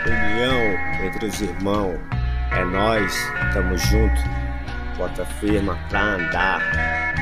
União entre os irmãos, é nós, tamo junto, bota firma pra andar.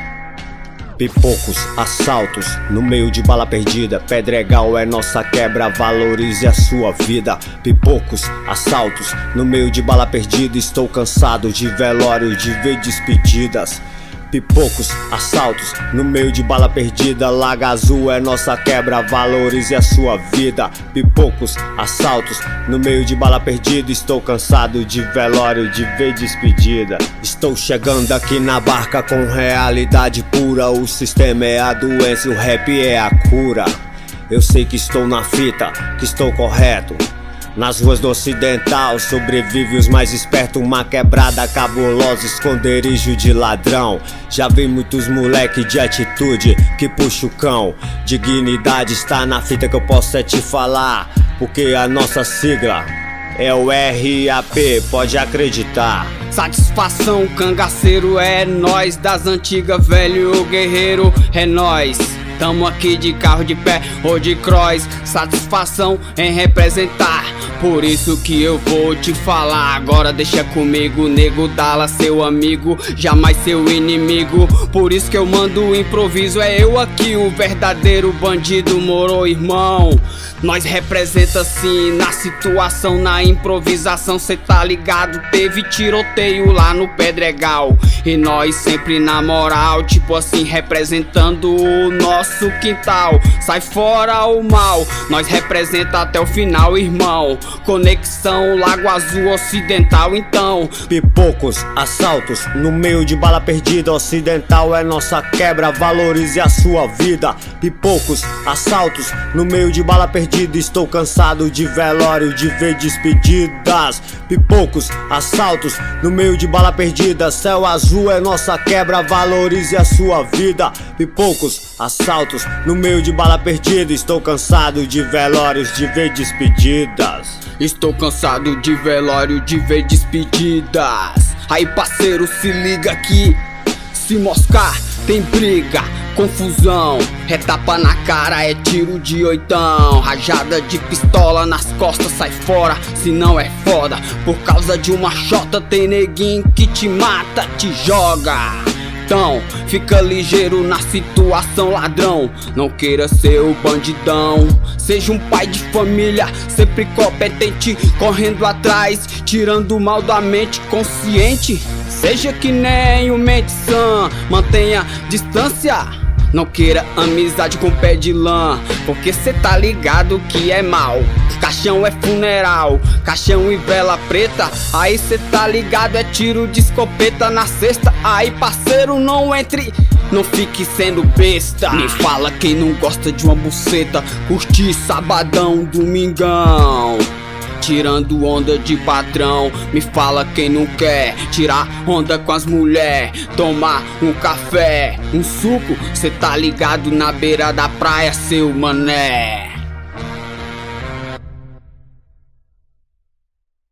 Pipocos, assaltos, no meio de bala perdida. Pedregal é nossa quebra, valorize a sua vida. Pipocos, assaltos, no meio de bala perdida. Estou cansado de velório, de ver despedidas. Pipocos, assaltos, no meio de bala perdida. Laga Azul é nossa quebra, valorize a sua vida. Pipocos, assaltos, no meio de bala perdida. Estou cansado de velório, de ver despedida. Estou chegando aqui na barca com realidade pura. O sistema é a doença, o rap é a cura. Eu sei que estou na fita, que estou correto. Nas ruas do ocidental sobrevive os mais espertos. Uma quebrada cabulosa, esconderijo de ladrão. Já vi muitos moleque de atitude que puxa o cão. Dignidade está na fita que eu posso te falar, porque a nossa sigla é o RAP, pode acreditar. Satisfação, cangaceiro, é nós das antigas, velho guerreiro, é nós. Tamo aqui de carro de pé ou de cross, satisfação em representar. Por isso que eu vou te falar, agora deixa comigo, nego Dala, seu amigo, jamais seu inimigo. Por isso que eu mando o improviso, é eu aqui o verdadeiro bandido, moro irmão. Nós representa sim, na situação, na improvisação, cê tá ligado, teve tiroteio lá no Pedregal. E nós sempre na moral, tipo assim, representando o nosso quintal. Sai fora o mal, nós representa até o final, irmão. Conexão Lago Azul Ocidental, então. Pipocos, assaltos, no meio de bala perdida. Ocidental é nossa quebra, valorize a sua vida. Pipocos, assaltos, no meio de bala perdida. Estou cansado de velório, de ver despedidas. Pipocos, assaltos, no meio de bala perdida. Céu azul é nossa quebra, valorize a sua vida. Pipocos, assaltos, no meio de bala perdida. Estou cansado de velórios, de ver despedidas. Estou cansado de velório, de ver despedidas. Aí parceiro, se liga aqui, se moscar tem briga, confusão, é tapa na cara, é tiro de oitão. Rajada de pistola nas costas, sai fora, se não é foda. Por causa de uma xota tem neguinho que te mata, te joga. Então, fica ligeiro na situação, ladrão. Não queira ser o bandidão. Seja um pai de família, sempre competente, correndo atrás, tirando o mal da mente, consciente. Seja que nem o mente sã, mantenha distância. Não queira amizade com pé de lã, porque cê tá ligado que é mal. Caixão é funeral, caixão e vela preta. Aí cê tá ligado, é tiro de escopeta na cesta. Aí parceiro, não entre, não fique sendo besta. Me fala quem não gosta de uma buceta, curtir sabadão, domingão, tirando onda de patrão. Me fala quem não quer tirar onda com as mulher, tomar um café, um suco, cê tá ligado na beira da praia, seu mané.